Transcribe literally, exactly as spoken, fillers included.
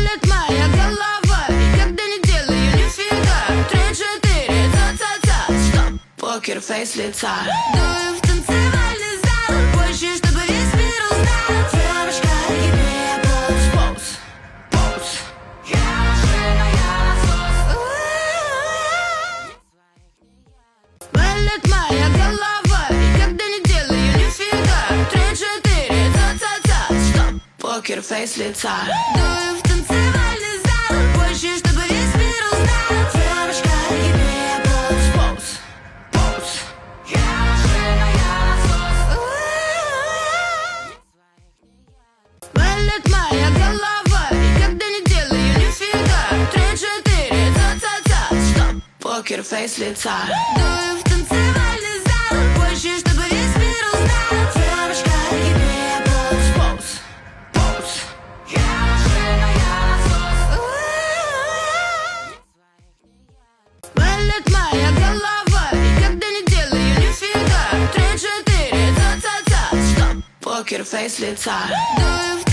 Болит моя голова, и когда не делаю нифига. Три, четыре, ца-ца-ца. Стоп, покерфейс лица. Дую в танцевальный зал, больше, чтобы весь мир узнал. Девушка, гибнее поз, поз, поз. Я машина, я насос. Болит моя голова, и когда не делаю нифига. Три, четыре, ца-ца-ца. Стоп, покерфейс лица. Дую в танцевальный зал, больше, чтобы весь мир узнал. Девушка, гибнее поз, поз, поз. Я машина, я насос. Болит моя голова, и когда не делаю нифига. Три, четыре, ца-ца-ца. Стоп, покерфейс лица. Дую в танцевальный зал, больше, чтобы весь мир узнал. Девушка, гибнее поз, поз, поз. Я машина, я насос. Болит моя голова, и когда не делаю нифига. Три, четыре, ца-ца-ца. Стоп, покерфейс лица. Дую в